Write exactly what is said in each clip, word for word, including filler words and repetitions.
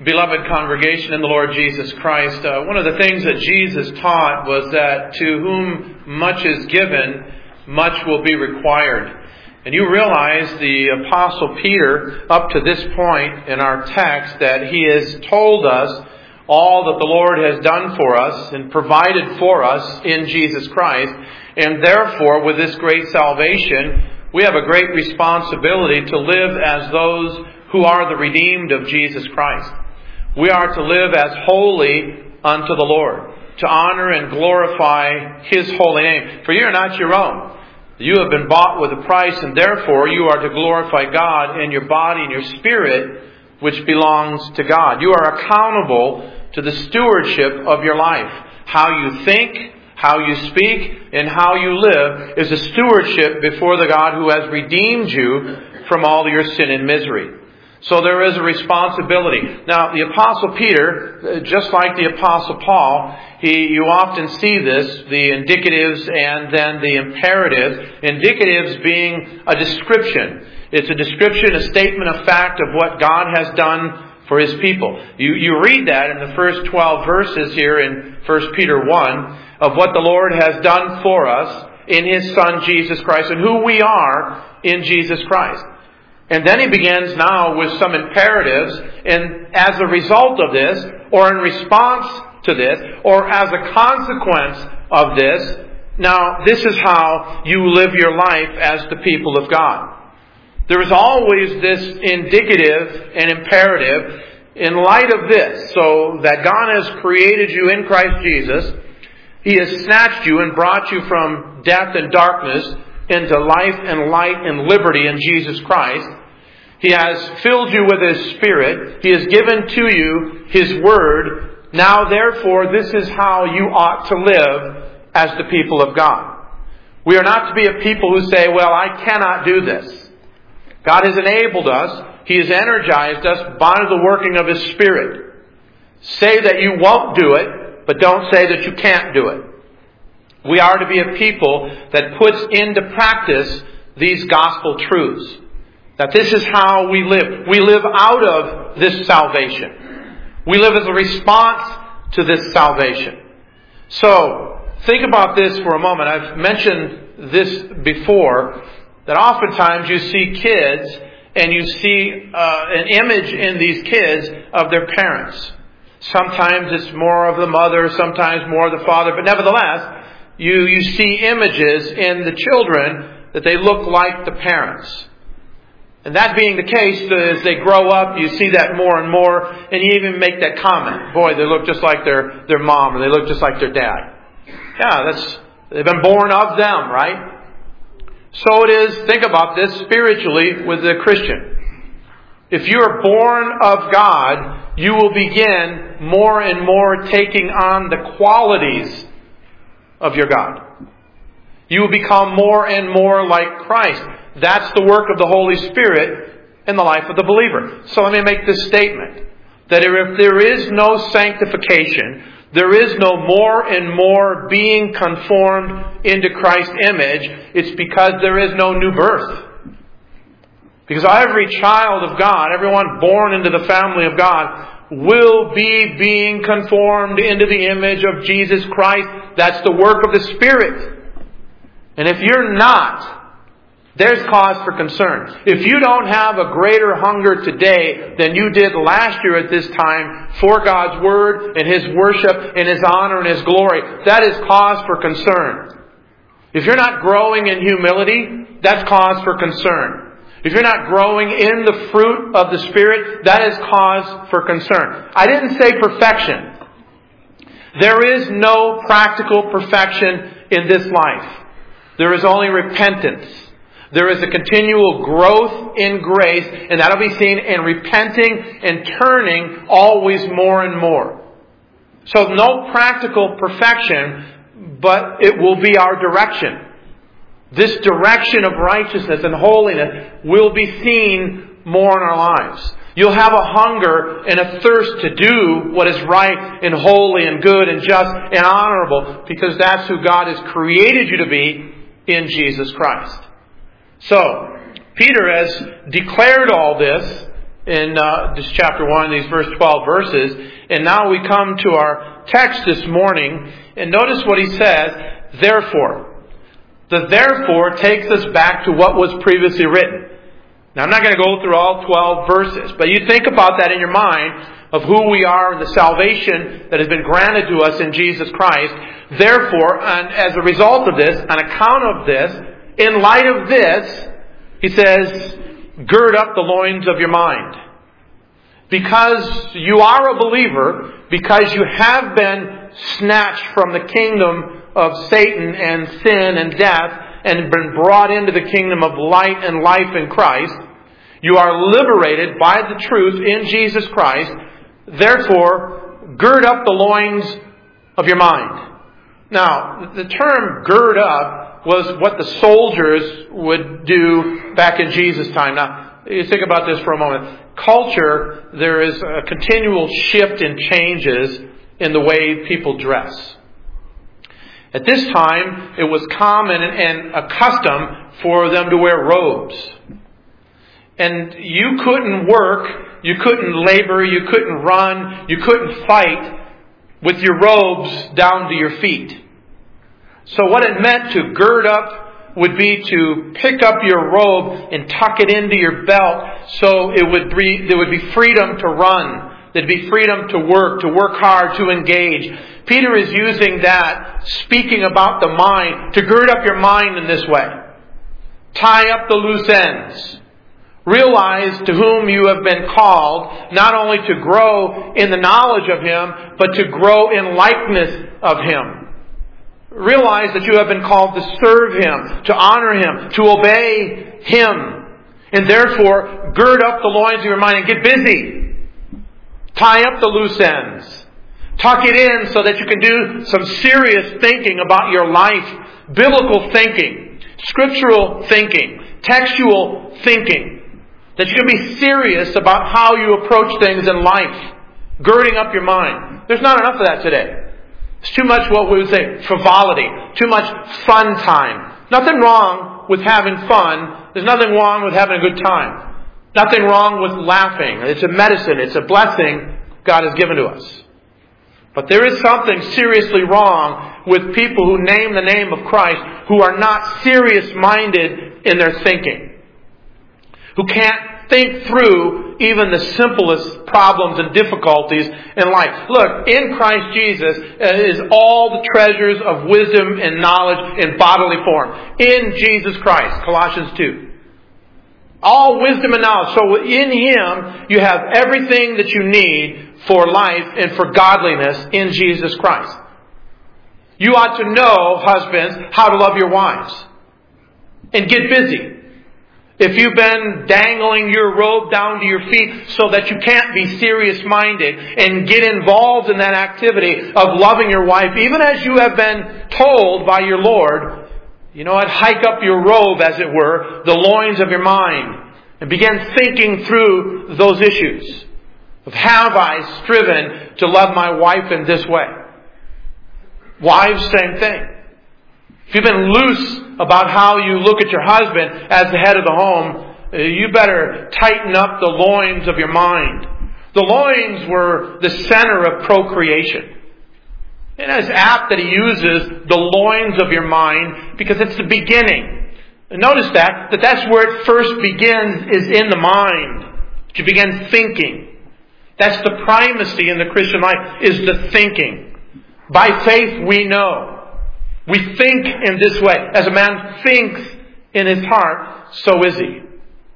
Beloved congregation in the Lord Jesus Christ, uh, one of the things that Jesus taught was that to whom much is given, much will be required. And you realize the Apostle Peter, up to this point in our text, that he has told us all that the Lord has done for us and provided for us in Jesus Christ. And therefore, with this great salvation, we have a great responsibility to live as those who are the redeemed of Jesus Christ. We are to live as holy unto the Lord, to honor and glorify His holy name. For you are not your own. You have been bought with a price, and therefore you are to glorify God in your body and your spirit, which belongs to God. You are accountable to the stewardship of your life. How you think, how you speak, and how you live is a stewardship before the God who has redeemed you from all your sin and misery. So there is a responsibility. Now, the Apostle Peter, just like the Apostle Paul, he, you often see this, the indicatives and then the imperatives. Indicatives being a description. It's a description, a statement of fact of what God has done for His people. You, you read that in the first twelve verses here in First Peter one of what the Lord has done for us in His Son Jesus Christ and who we are in Jesus Christ. And then he begins now with some imperatives, and as a result of this, or in response to this, or as a consequence of this, now this is how you live your life as the people of God. There is always this indicative and imperative in light of this, so that God has created you in Christ Jesus. He has snatched you and brought you from death and darkness into life and light and liberty in Jesus Christ. He has filled you with His Spirit. He has given to you His Word. Now, therefore, this is how you ought to live as the people of God. We are not to be a people who say, well, I cannot do this. God has enabled us. He has energized us by the working of His Spirit. Say that you won't do it, but don't say that you can't do it. We are to be a people that puts into practice these gospel truths. That this is how we live. We live out of this salvation. We live as a response to this salvation. So, think about this for a moment. I've mentioned this before, that oftentimes you see kids and you see uh, an image in these kids of their parents. Sometimes it's more of the mother, sometimes more of the father, but nevertheless, you, you see images in the children that they look like the parents. And that being the case, as they grow up, you see that more and more, and you even make that comment. Boy, they look just like their, their mom, or they look just like their dad. Yeah, that's, they've been born of them, right? So it is, think about this spiritually with the Christian. If you are born of God, you will begin more and more taking on the qualities of your God. You will become more and more like Christ. That's the work of the Holy Spirit in the life of the believer. So let me make this statement. That if there is no sanctification, there is no more and more being conformed into Christ's image, it's because there is no new birth. Because every child of God, everyone born into the family of God, will be being conformed into the image of Jesus Christ. That's the work of the Spirit. And if you're not, there's cause for concern. If you don't have a greater hunger today than you did last year at this time for God's Word and His worship and His honor and His glory, that is cause for concern. If you're not growing in humility, that's cause for concern. If you're not growing in the fruit of the Spirit, that is cause for concern. I didn't say perfection. There is no practical perfection in this life. There is only repentance. There is a continual growth in grace, and that'll be seen in repenting and turning always more and more. So no practical perfection, but it will be our direction. This direction of righteousness and holiness will be seen more in our lives. You'll have a hunger and a thirst to do what is right and holy and good and just and honorable, because that's who God has created you to be in Jesus Christ. So, Peter has declared all this in uh, this chapter one, these first twelve verses. And now we come to our text this morning, and notice what he says, therefore. The therefore takes us back to what was previously written. Now I'm not going to go through all twelve verses, but you think about that in your mind of who we are and the salvation that has been granted to us in Jesus Christ. Therefore, and as a result of this, on account of this, in light of this, he says, gird up the loins of your mind. Because you are a believer, because you have been snatched from the kingdom of Satan and sin and death and been brought into the kingdom of light and life in Christ, you are liberated by the truth in Jesus Christ. Therefore, gird up the loins of your mind. Now, the term gird up was what the soldiers would do back in Jesus' time. Now, you think about this for a moment. Culture, there is a continual shift and changes in the way people dress. At this time, it was common and a custom for them to wear robes. And you couldn't work, you couldn't labor, you couldn't run, you couldn't fight with your robes down to your feet. So what it meant to gird up would be to pick up your robe and tuck it into your belt so it would be, there would be freedom to run. There'd be freedom to work, to work hard, to engage. Peter is using that, speaking about the mind, to gird up your mind in this way. Tie up the loose ends. Realize to whom you have been called, not only to grow in the knowledge of Him, but to grow in likeness of Him. Realize that you have been called to serve Him, to honor Him, to obey Him. And therefore, gird up the loins of your mind and get busy. Tie up the loose ends. Tuck it in so that you can do some serious thinking about your life. Biblical thinking. Scriptural thinking. Textual thinking. That you can be serious about how you approach things in life. Girding up your mind. There's not enough of that today. It's too much what we would say frivolity. Too much fun time. Nothing wrong with having fun. There's nothing wrong with having a good time. Nothing wrong with laughing. It's a medicine. It's a blessing God has given to us. But there is something seriously wrong with people who name the name of Christ who are not serious-minded in their thinking. Who can't think through even the simplest problems and difficulties in life. Look, in Christ Jesus is all the treasures of wisdom and knowledge in bodily form. In Jesus Christ, Colossians two. All wisdom and knowledge. So in Him, you have everything that you need for life and for godliness in Jesus Christ. You ought to know, husbands, how to love your wives. And get busy. If you've been dangling your robe down to your feet so that you can't be serious-minded and get involved in that activity of loving your wife, even as you have been told by your Lord, you know what, hike up your robe, as it were, the loins of your mind, and begin thinking through those issues of have I striven to love my wife in this way? Wives, same thing. If you've been loose about how you look at your husband as the head of the home, you better tighten up the loins of your mind. The loins were the center of procreation. And it's apt that he uses the loins of your mind because it's the beginning. And notice that, that that's where it first begins, is in the mind. You begin thinking. That's the primacy in the Christian life, is the thinking. By faith we know. We think in this way. As a man thinks in his heart, so is he.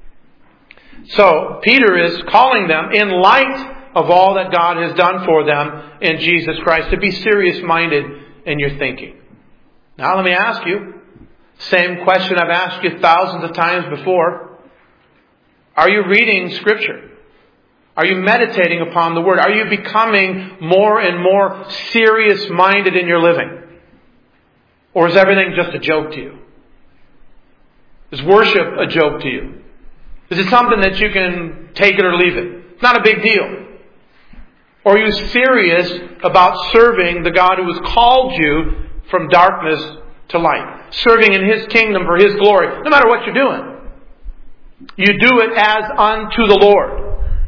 So, Peter is calling them, in light of all that God has done for them in Jesus Christ, to be serious-minded in your thinking. Now let me ask you, same question I've asked you thousands of times before. Are you reading Scripture? Are you meditating upon the Word? Are you becoming more and more serious-minded in your living? Or is everything just a joke to you? Is worship a joke to you? Is it something that you can take it or leave it? It's not a big deal. Or are you serious about serving the God who has called you from darkness to light? Serving in His kingdom for His glory, no matter what you're doing. You do it as unto the Lord.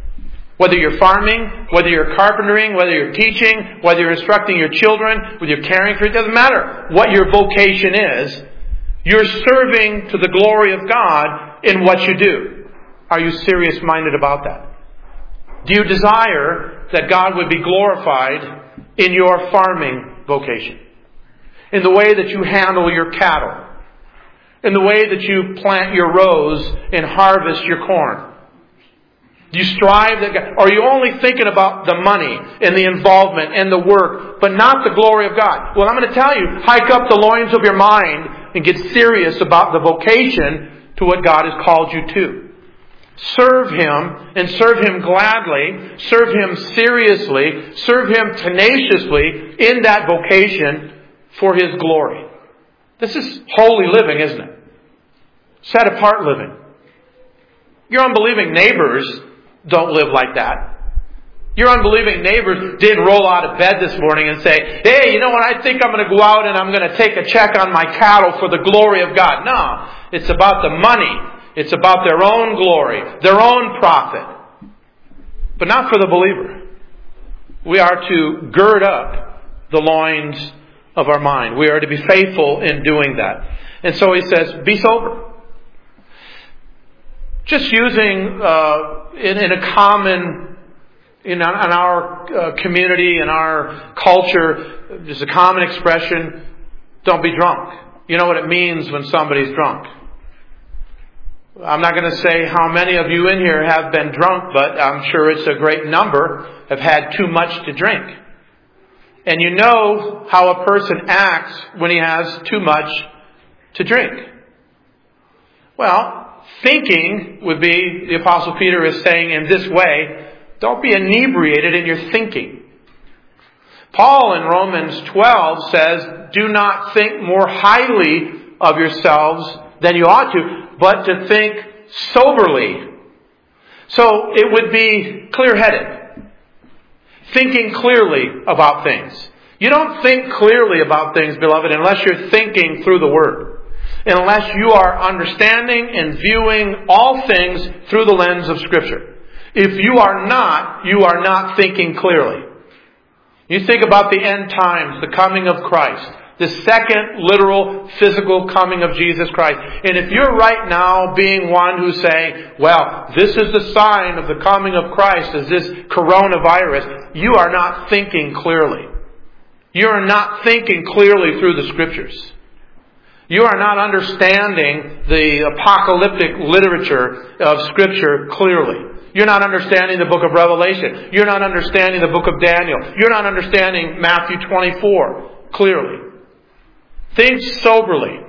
Whether you're farming, whether you're carpentering, whether you're teaching, whether you're instructing your children, whether you're caring for it, doesn't matter what your vocation is. You're serving to the glory of God in what you do. Are you serious-minded about that? Do you desire that God would be glorified in your farming vocation? In the way that you handle your cattle? In the way that you plant your rows and harvest your corn? Do you strive that God, or are you only thinking about the money and the involvement and the work, but not the glory of God? Well, I'm going to tell you, hike up the loins of your mind and get serious about the vocation to what God has called you to. Serve Him, and serve Him gladly, serve Him seriously, serve Him tenaciously in that vocation for His glory. This is holy living, isn't it? Set apart living. Your unbelieving neighbors don't live like that. Your unbelieving neighbors didn't roll out of bed this morning and say, hey, you know what, I think I'm going to go out and I'm going to take a check on my cattle for the glory of God. No, it's about the money. It's about their own glory, their own profit. But not for the believer. We are to gird up the loins of our mind. We are to be faithful in doing that. And so he says, be sober. Just using uh, in, in a common, in, in our uh, community, in our culture, just a common expression, don't be drunk. You know what it means when somebody's drunk. I'm not going to say how many of you in here have been drunk, but I'm sure it's a great number have had too much to drink. And you know how a person acts when he has too much to drink. Well, thinking would be, the Apostle Peter is saying in this way, don't be inebriated in your thinking. Paul in Romans twelve says, do not think more highly of yourselves than you ought to, but to think soberly. So it would be clear-headed. Thinking clearly about things. You don't think clearly about things, beloved, unless you're thinking through the Word. Unless you are understanding and viewing all things through the lens of Scripture. If you are not, you are not thinking clearly. You think about the end times, the coming of Christ, the second literal physical coming of Jesus Christ. And if you're right now being one who say, well, this is the sign of the coming of Christ as this coronavirus, you are not thinking clearly. You are not thinking clearly through the Scriptures. You are not understanding the apocalyptic literature of Scripture clearly. You're not understanding the book of Revelation. You're not understanding the book of Daniel. You're not understanding Matthew twenty-four clearly. Think soberly.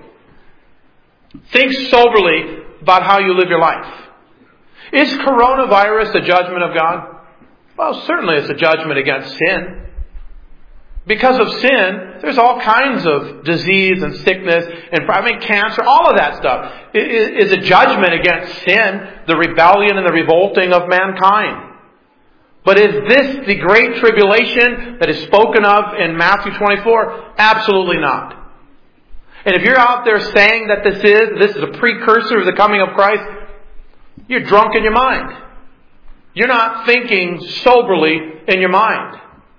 Think soberly about how you live your life. Is coronavirus a judgment of God? Well, certainly it's a judgment against sin. Because of sin, there's all kinds of disease and sickness and I mean cancer, all of that stuff is a judgment against sin, the rebellion and the revolting of mankind. But is this the great tribulation that is spoken of in Matthew twenty-four? Absolutely not. And if you're out there saying that this is, this is a precursor of the coming of Christ, you're drunk in your mind. You're not thinking soberly in your mind.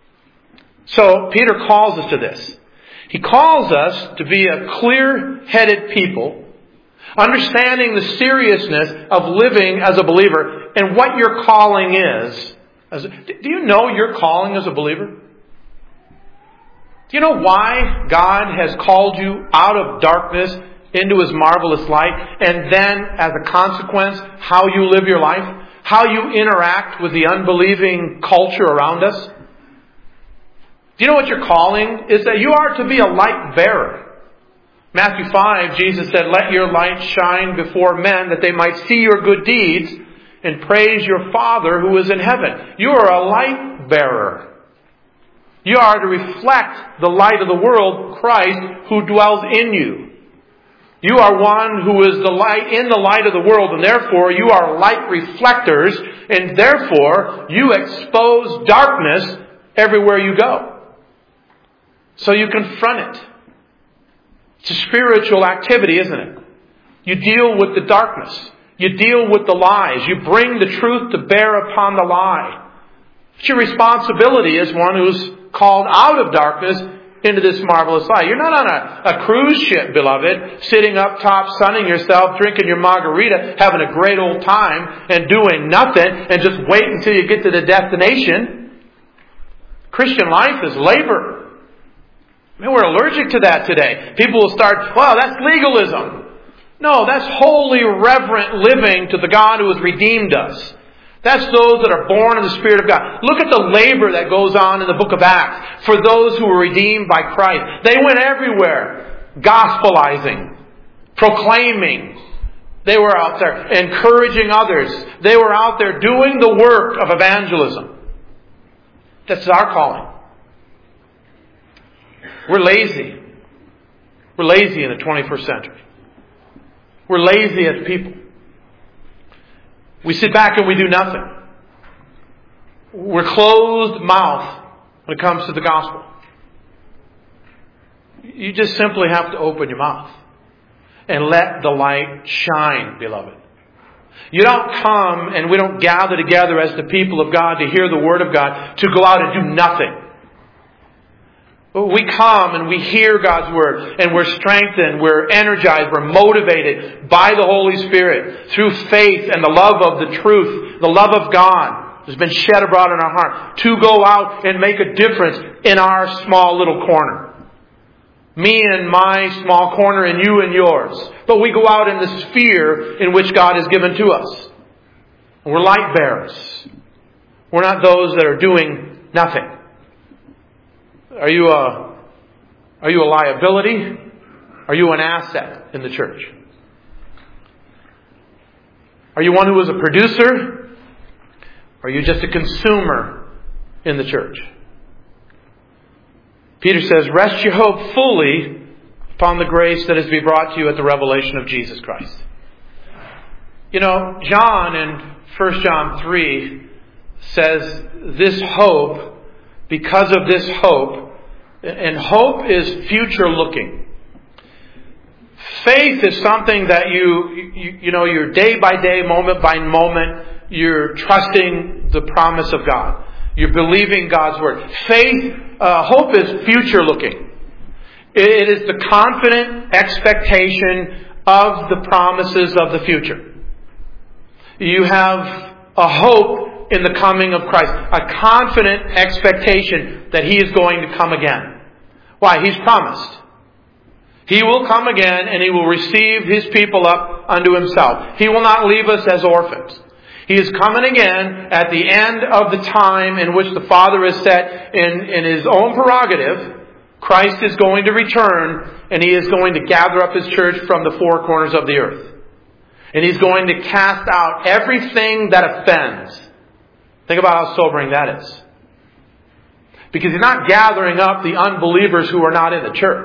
So Peter calls us to this. He calls us to be a clear-headed people, understanding the seriousness of living as a believer and what your calling is. As a, do you know your calling as a believer? Do you know why God has called you out of darkness into His marvelous light, and then as a consequence, how you live your life, how you interact with the unbelieving culture around us? Do you know what your calling is? That you are to be a light bearer. Matthew five, Jesus said, let your light shine before men that they might see your good deeds and praise your Father who is in heaven. You are a light bearer. You are to reflect the light of the world, Christ, who dwells in you. You are one who is the light in the light of the world, and therefore you are light reflectors, and therefore you expose darkness everywhere you go. So you confront it. It's a spiritual activity, isn't it? You deal with the darkness. You deal with the lies. You bring the truth to bear upon the lie. It's your responsibility as one who's called out of darkness into this marvelous light. You're not on a, a cruise ship, beloved, sitting up top, sunning yourself, drinking your margarita, having a great old time, and doing nothing, and just wait until you get to the destination. Christian life is labor. I mean, we're allergic to that today. People will start, well, that's legalism. No, that's holy, reverent living to the God who has redeemed us. That's those that are born in the Spirit of God. Look at the labor that goes on in the book of Acts for those who were redeemed by Christ. They went everywhere, gospelizing, proclaiming. They were out there encouraging others. They were out there doing the work of evangelism. That's our calling. We're lazy. We're lazy in the twenty-first century. We're lazy as people. We sit back and we do nothing. We're closed mouth when it comes to the gospel. You just simply have to open your mouth and let the light shine, beloved. You don't come and we don't gather together as the people of God to hear the Word of God to go out and do nothing. We come and we hear God's Word and we're strengthened, we're energized, we're motivated by the Holy Spirit through faith and the love of the truth, the love of God has been shed abroad in our heart to go out and make a difference in our small little corner. Me and my small corner and you and yours. But we go out in the sphere in which God has given to us. And we're light bearers. We're not those that are doing nothing. Are you a, are you a liability? Are you an asset in the church? Are you one who is a producer? Or are you just a consumer in the church? Peter says, rest your hope fully upon the grace that is to be brought to you at the revelation of Jesus Christ. You know, John in First John three says this hope, because of this hope, and hope is future looking. Faith is something that you, you, you know, you're day by day, moment by moment, you're trusting the promise of God. You're believing God's Word. Faith, uh, hope is future looking. It is the confident expectation of the promises of the future. You have a hope in the coming of Christ. A confident expectation that He is going to come again. Why? He's promised. He will come again and He will receive His people up unto Himself. He will not leave us as orphans. He is coming again at the end of the time in which the Father has set in, in His own prerogative. Christ is going to return and He is going to gather up His church from the four corners of the earth. And He's going to cast out everything that offends. Think about how sobering that is. Because He's not gathering up the unbelievers who are not in the church.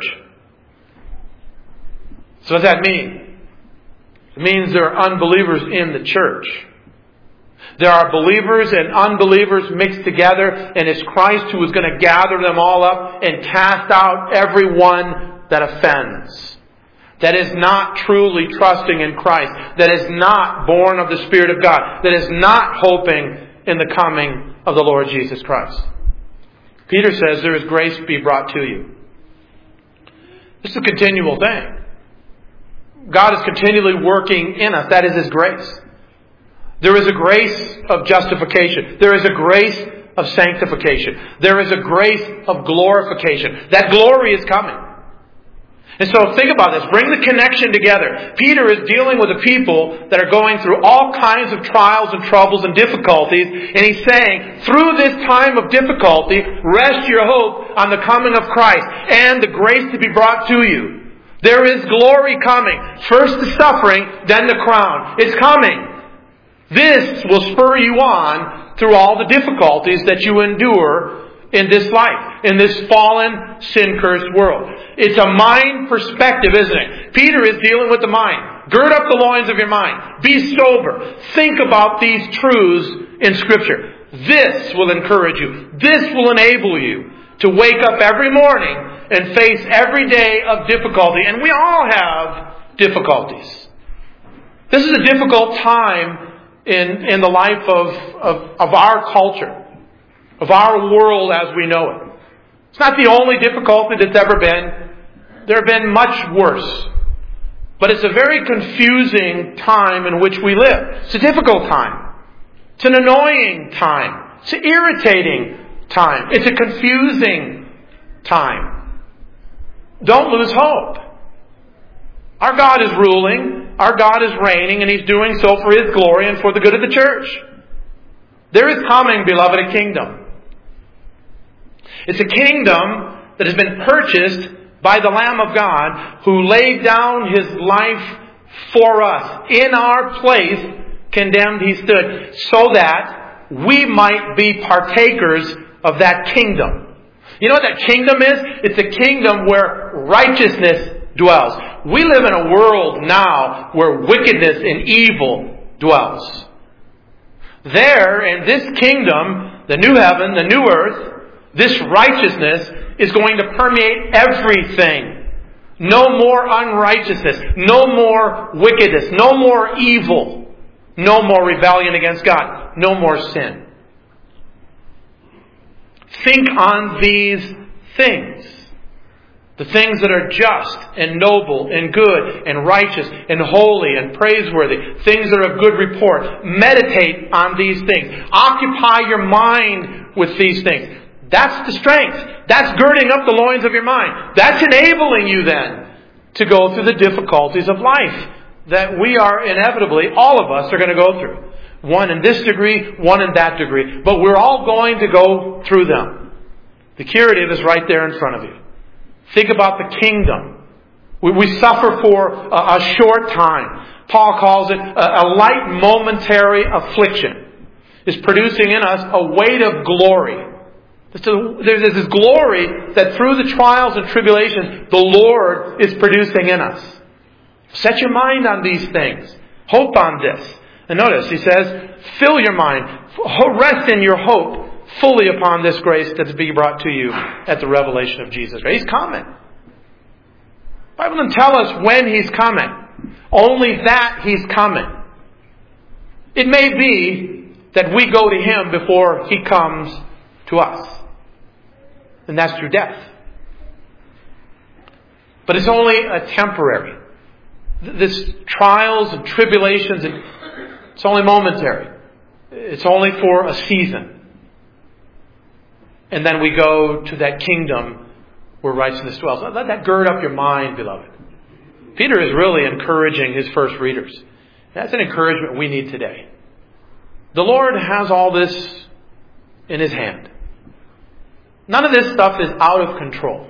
So what does that mean? It means there are unbelievers in the church. There are believers and unbelievers mixed together, and it's Christ who is going to gather them all up and cast out everyone that offends. That is not truly trusting in Christ. That is not born of the Spirit of God. That is not hoping in the coming of the Lord Jesus Christ. Peter says there is grace to be brought to you. This is a continual thing. God is continually working in us. That is His grace. There is a grace of justification. There is a grace of sanctification. There is a grace of glorification. That glory is coming. And so think about this. Bring the connection together. Peter is dealing with a people that are going through all kinds of trials and troubles and difficulties. And he's saying, through this time of difficulty, rest your hope on the coming of Christ and the grace to be brought to you. There is glory coming. First the suffering, then the crown. It's coming. This will spur you on through all the difficulties that you endure in this life, in this fallen, sin-cursed world. It's a mind perspective, isn't it? Peter is dealing with the mind. Gird up the loins of your mind. Be sober. Think about these truths in Scripture. This will encourage you. This will enable you to wake up every morning and face every day of difficulty. And we all have difficulties. This is a difficult time in, in the life of, of, of our culture. of our world as we know it. It's not the only difficulty that's ever been. There have been much worse. But it's a very confusing time in which we live. It's a difficult time. It's an annoying time. It's an irritating time. It's a confusing time. Don't lose hope. Our God is ruling. Our God is reigning, and He's doing so for His glory and for the good of the church. There is coming, beloved, a kingdom. It's a kingdom that has been purchased by the Lamb of God, who laid down His life for us. In our place, condemned He stood, so that we might be partakers of that kingdom. You know what that kingdom is? It's a kingdom where righteousness dwells. We live in a world now where wickedness and evil dwells. There, in this kingdom, the new heaven, the new earth, this righteousness is going to permeate everything. No more unrighteousness. No more wickedness. No more evil. No more rebellion against God. No more sin. Think on these things. The things that are just and noble and good and righteous and holy and praiseworthy. Things that are of good report. Meditate on these things. Occupy your mind with these things. That's the strength. That's girding up the loins of your mind. That's enabling you then to go through the difficulties of life that we are inevitably, all of us are going to go through. One in this degree, one in that degree. But we're all going to go through them. The curative is right there in front of you. Think about the kingdom. We, we suffer for a, a short time. Paul calls it a, a light momentary affliction. Is producing in us a weight of glory. There's this glory that through the trials and tribulations, the Lord is producing in us. Set your mind on these things. Hope on this. And notice, he says, fill your mind. Rest in your hope fully upon this grace that's being brought to you at the revelation of Jesus. He's coming. The Bible doesn't tell us when He's coming. Only that He's coming. It may be that we go to Him before He comes to us. And that's through death. But it's only a temporary. This trials and tribulations, it's only momentary. It's only for a season. And then we go to that kingdom where righteousness dwells. Let that gird up your mind, beloved. Peter is really encouraging his first readers. That's an encouragement we need today. The Lord has all this in His hand. None of this stuff is out of control.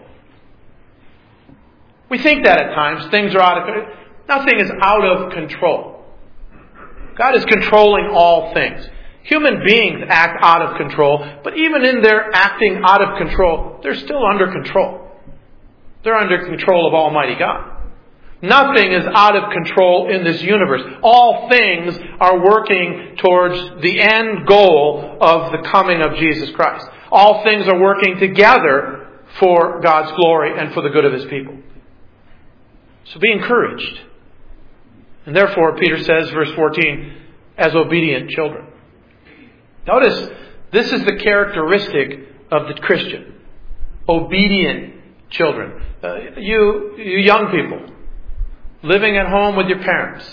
We think that at times. Things are out of control. Nothing is out of control. God is controlling all things. Human beings act out of control, but even in their acting out of control, they're still under control. They're under control of Almighty God. Nothing is out of control in this universe. All things are working towards the end goal of the coming of Jesus Christ. All things are working together for God's glory and for the good of His people. So be encouraged. And therefore, Peter says, verse fourteen, as obedient children. Notice, this is the characteristic of the Christian. Obedient children. Uh, you, you young people, living at home with your parents.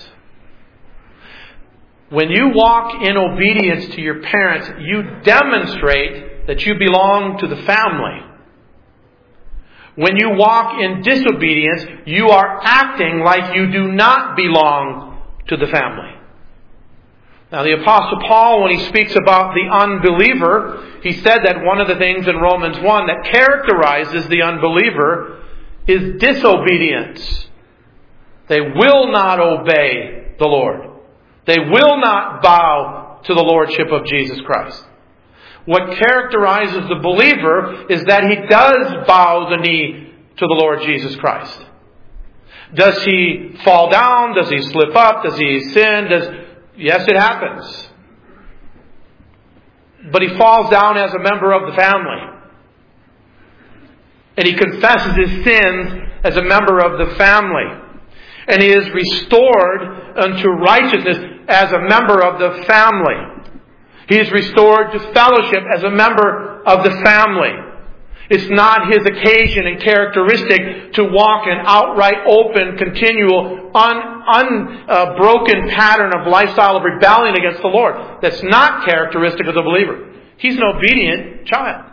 When you walk in obedience to your parents, you demonstrate that you belong to the family. When you walk in disobedience, you are acting like you do not belong to the family. Now, the Apostle Paul, when he speaks about the unbeliever, he said that one of the things in Romans one that characterizes the unbeliever is disobedience. They will not obey the Lord. They will not bow to the Lordship of Jesus Christ. What characterizes the believer is that he does bow the knee to the Lord Jesus Christ. Does he fall down? Does he slip up? Does he sin? Does Yes, it happens. But he falls down as a member of the family. And he confesses his sins as a member of the family. And he is restored unto righteousness as a member of the family. He is restored to fellowship as a member of the family. It's not his occasion and characteristic to walk an outright, open, continual, unbroken un, uh, pattern of lifestyle of rebellion against the Lord. That's not characteristic of the believer. He's an obedient child.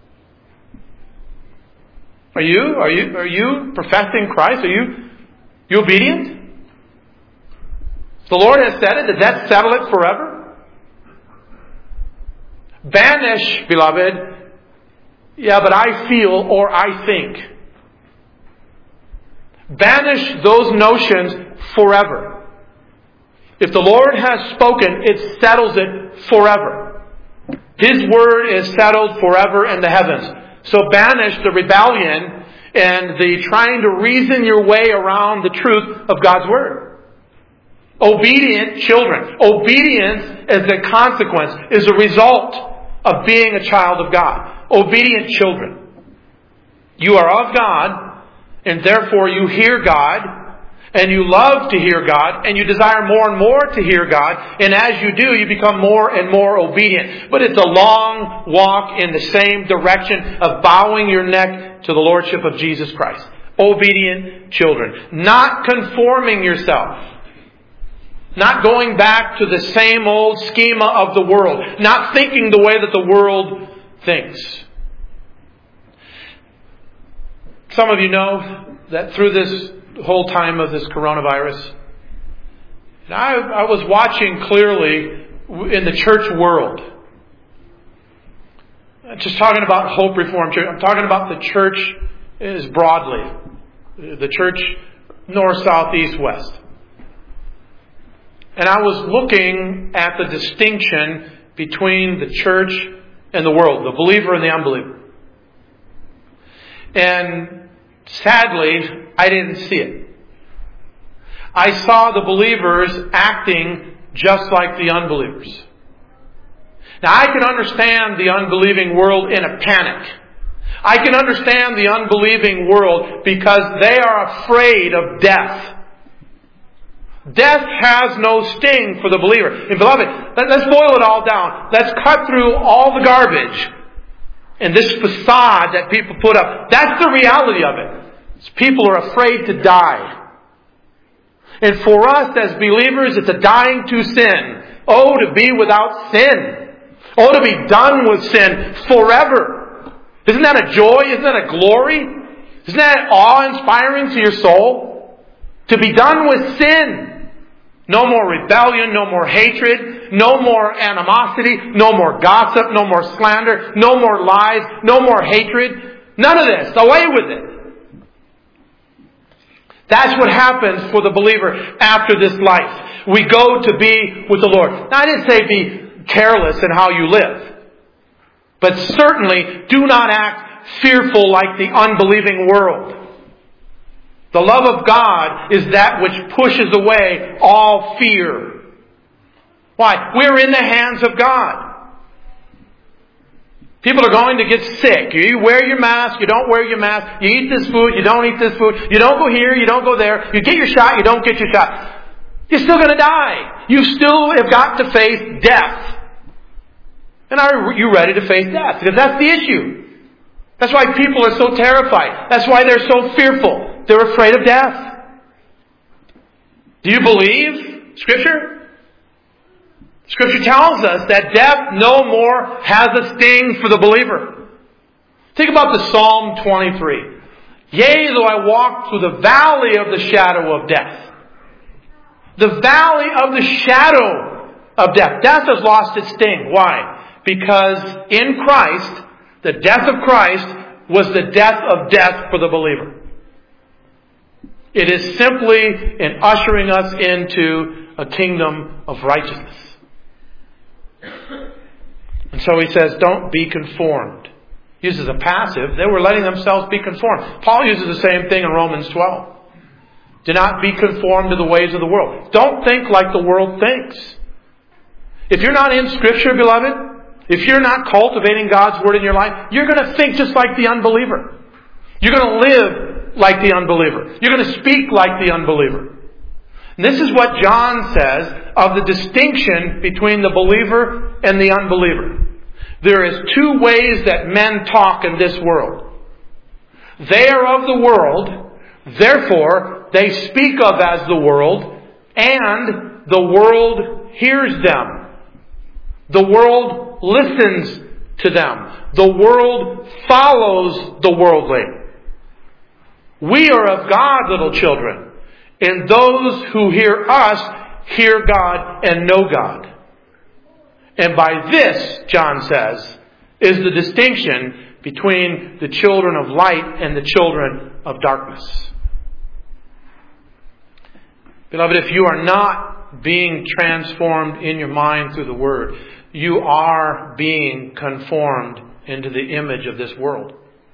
Are you? Are you? Are you professing Christ? Are you? You obedient? The Lord has said it. Does that settle it forever? Banish, beloved. Yeah, but I feel or I think. Banish those notions forever. If the Lord has spoken, it settles it forever. His word is settled forever in the heavens. So banish the rebellion and the trying to reason your way around the truth of God's word. Obedient children. Obedience as a consequence is a result of being a child of God. Obedient children. You are of God, and therefore you hear God, and you love to hear God, and you desire more and more to hear God, and as you do, you become more and more obedient. But it's a long walk in the same direction of bowing your neck to the Lordship of Jesus Christ. Obedient children. Not conforming yourself. Not going back to the same old schema of the world. Not thinking the way that the world thinks. Some of you know that through this whole time of this coronavirus, I, I was watching clearly in the church world. Just talking about Hope Reformed Church. I'm talking about the church as broadly. The church north, south, east, west. And I was looking at the distinction between the church and the world, the believer and the unbeliever. And sadly, I didn't see it. I saw the believers acting just like the unbelievers. Now, I can understand the unbelieving world in a panic. I can understand the unbelieving world because they are afraid of death. Death has no sting for the believer. And beloved, let's boil it all down. Let's cut through all the garbage and this facade that people put up. That's the reality of it. People are afraid to die. And for us as believers, it's a dying to sin. Oh, to be without sin. Oh, to be done with sin forever. Isn't that a joy? Isn't that a glory? Isn't that awe-inspiring to your soul? To be done with sin. No more rebellion, no more hatred, no more animosity, no more gossip, no more slander, no more lies, no more hatred. None of this. Away with it. That's what happens for the believer after this life. We go to be with the Lord. Now, I didn't say be careless in how you live. But certainly do not act fearful like the unbelieving world. The love of God is that which pushes away all fear. Why? We're in the hands of God. People are going to get sick. You wear your mask, you don't wear your mask. You eat this food, you don't eat this food. You don't go here, you don't go there. You get your shot, you don't get your shot. You're still going to die. You still have got to face death. And are you ready to face death? Because that's the issue. That's why people are so terrified. That's why they're so fearful. They're afraid of death. Do you believe Scripture? Scripture tells us that death no more has a sting for the believer. Think about the Psalm twenty-three. Yea, though I walk through the valley of the shadow of death. The valley of the shadow of death. Death has lost its sting. Why? Because in Christ, the death of Christ was the death of death for the believer. It is simply in ushering us into a kingdom of righteousness. And so he says, don't be conformed. He uses a passive. They were letting themselves be conformed. Paul uses the same thing in Romans twelve. Do not be conformed to the ways of the world. Don't think like the world thinks. If you're not in Scripture, beloved, if you're not cultivating God's Word in your life, you're going to think just like the unbeliever. You're going to live like the unbeliever. You're going to speak like the unbeliever. And this is what John says of the distinction between the believer and the unbeliever. There is two ways that men talk in this world. They are of the world, therefore they speak of as the world, and the world hears them. The world listens to them. The world follows the worldly. We are of God, little children, and those who hear us hear God and know God. And by this, John says, is the distinction between the children of light and the children of darkness. Beloved, if you are not being transformed in your mind through the Word, you are being conformed into the image of this world.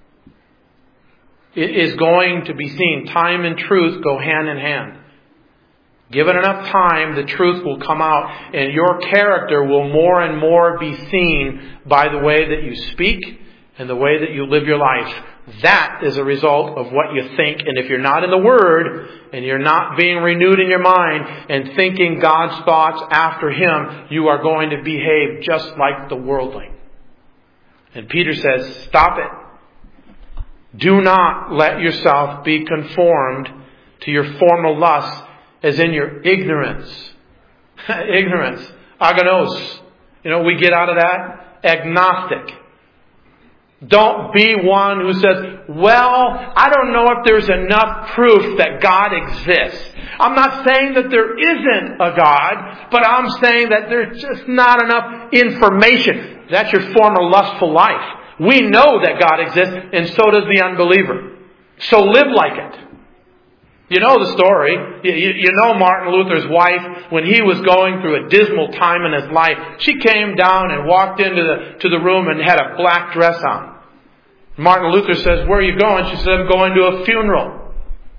It is going to be seen. Time and truth go hand in hand. Given enough time, the truth will come out, and your character will more and more be seen by the way that you speak and the way that you live your life. That is a result of what you think. And if you're not in the Word, and you're not being renewed in your mind and thinking God's thoughts after Him, you are going to behave just like the worldling. And Peter says, stop it. Do not let yourself be conformed to your former lusts, as in your ignorance. Ignorance. Aganos. You know, we get out of that? Agnostic. Don't be one who says, well, I don't know if there's enough proof that God exists. I'm not saying that there isn't a God, but I'm saying that there's just not enough information. That's your former lustful life. We know that God exists, and so does the unbeliever. So live like it. You know the story. You, you know Martin Luther's wife, when he was going through a dismal time in his life, she came down and walked into the, to the room and had a black dress on. Martin Luther says, where are you going? She said, I'm going to a funeral.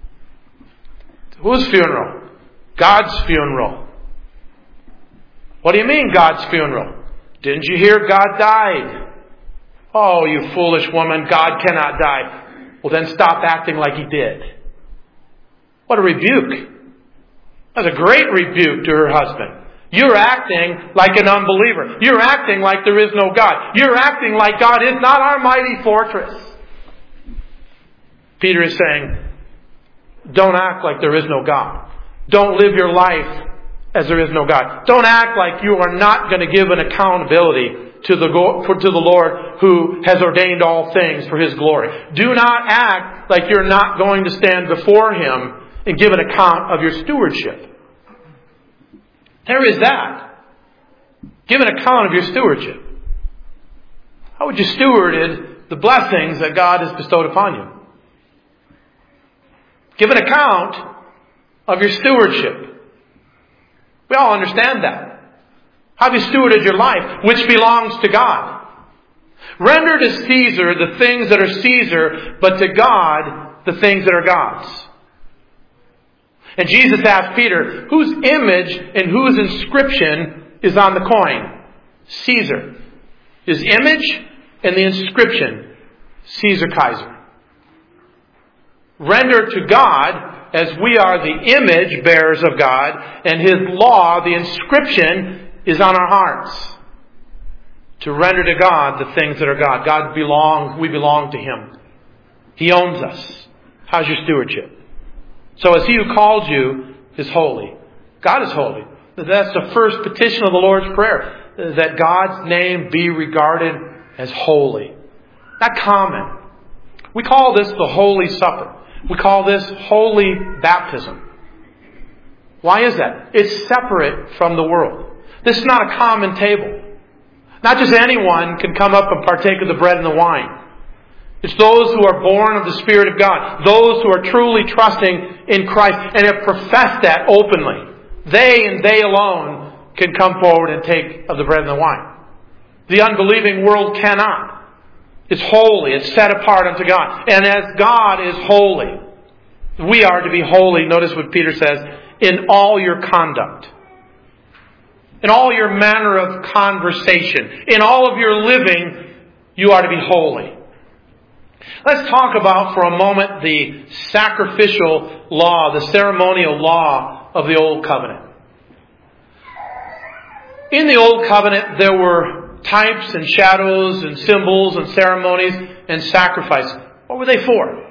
Whose funeral? God's funeral. What do you mean, God's funeral? Didn't you hear God died? Oh, you foolish woman, God cannot die. Well, then stop acting like He did. What a rebuke. That's a great rebuke to her husband. You're acting like an unbeliever. You're acting like there is no God. You're acting like God is not our mighty fortress. Peter is saying, don't act like there is no God. Don't live your life as there is no God. Don't act like you are not going to give an accountability to the, to the Lord who has ordained all things for His glory. Do not act like you're not going to stand before Him and give an account of your stewardship. There is that. Give an account of your stewardship. How would you steward the blessings that God has bestowed upon you? Give an account of your stewardship. We all understand that. How have you stewarded your life, which belongs to God? Render to Caesar the things that are Caesar, but to God the things that are God's. And Jesus asked Peter, whose image and whose inscription is on the coin? Caesar. His image and the inscription, Caesar Kaiser. Render to God, as we are the image bearers of God, and His law, the inscription, is on our hearts. To render to God the things that are God. God belongs, we belong to Him. He owns us. How's your stewardship? So as He who called you is holy. God is holy. That's the first petition of the Lord's Prayer. That God's name be regarded as holy. Not common. We call this the Holy Supper. We call this holy baptism. Why is that? It's separate from the world. This is not a common table. Not just anyone can come up and partake of the bread and the wine. It's those who are born of the Spirit of God. Those who are truly trusting in Christ and have professed that openly. They and they alone can come forward and take of the bread and the wine. The unbelieving world cannot. It's holy. It's set apart unto God. And as God is holy, we are to be holy. Notice what Peter says, in all your conduct. In all your manner of conversation. In all of your living, you are to be holy. Let's talk about for a moment the sacrificial law, the ceremonial law of the Old Covenant. in the Old Covenant there were types and shadows and symbols and ceremonies and sacrifices. What were they for?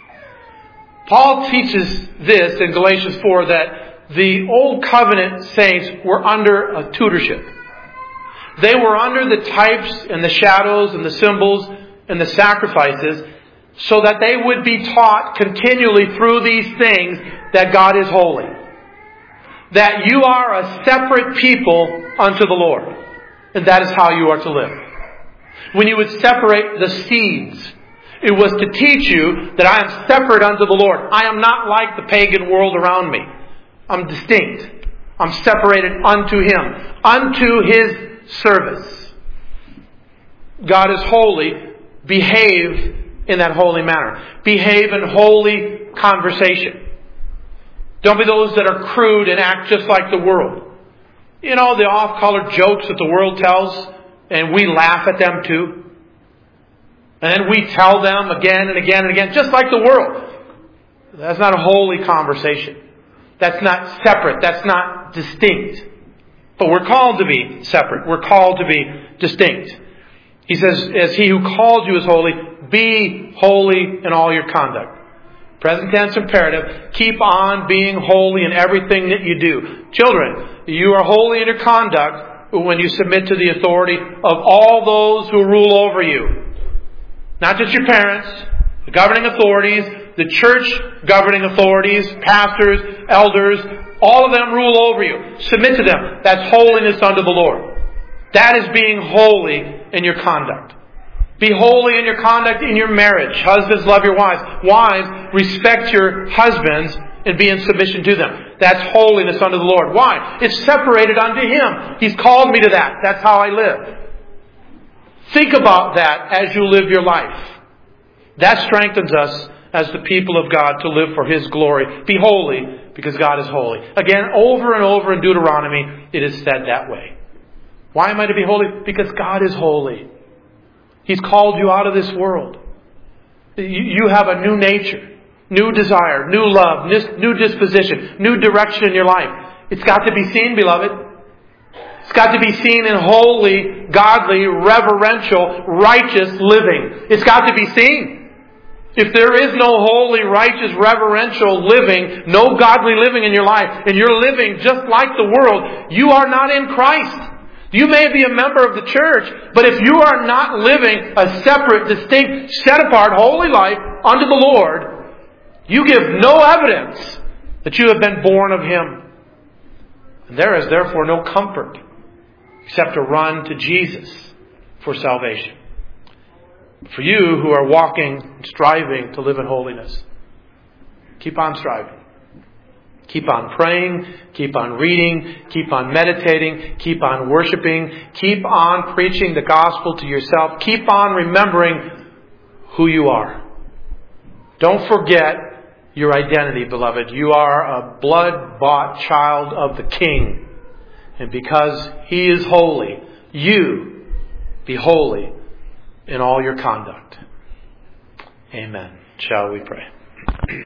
Paul teaches this in Galatians four, that the Old Covenant saints were under a tutorship. They were under the types and the shadows and the symbols and the sacrifices so that they would be taught continually through these things that God is holy. That you are a separate people unto the Lord. And that is how you are to live. When you would separate the seeds, it was to teach you that I am separate unto the Lord. I am not like the pagan world around me. I'm distinct. I'm separated unto Him. Unto His service. God is holy. Behave in that holy manner. Behave in holy conversation. Don't be those that are crude and act just like the world. You know, the off-color jokes that the world tells, and we laugh at them too. And then we tell them again and again and again, just like the world. That's not a holy conversation. That's not separate. That's not distinct. But we're called to be separate. We're called to be distinct. He says, as He who called you is holy, be holy in all your conduct. Present tense imperative. Keep on being holy in everything that you do. Children, you are holy in your conduct when you submit to the authority of all those who rule over you. Not just your parents, the governing authorities, the church governing authorities, pastors, elders, all of them rule over you. Submit to them. That's holiness unto the Lord. That is being holy in your conduct. Be holy in your conduct in your marriage. Husbands, love your wives. Wives, respect your husbands and be in submission to them. That's holiness unto the Lord. Why? It's separated unto Him. He's called me to that. That's how I live. Think about that as you live your life. That strengthens us as the people of God to live for His glory. Be holy because God is holy. Again, over and over in Deuteronomy, it is said that way. Why am I to be holy? Because God is holy. He's called you out of this world. You have a new nature, new desire, new love, new disposition, new direction in your life. It's got to be seen, beloved. It's got to be seen in holy, godly, reverential, righteous living. It's got to be seen. If there is no holy, righteous, reverential living, no godly living in your life, and you're living just like the world, you are not in Christ. You may be a member of the church, but if you are not living a separate, distinct, set-apart, holy life unto the Lord, you give no evidence that you have been born of Him. And there is therefore no comfort except to run to Jesus for salvation. For you who are walking, striving to live in holiness, keep on striving. Keep on praying, keep on reading, keep on meditating, keep on worshiping, keep on preaching the gospel to yourself, keep on remembering who you are. Don't forget your identity, beloved. You are a blood-bought child of the King. And because He is holy, you be holy in all your conduct. Amen. Shall we pray?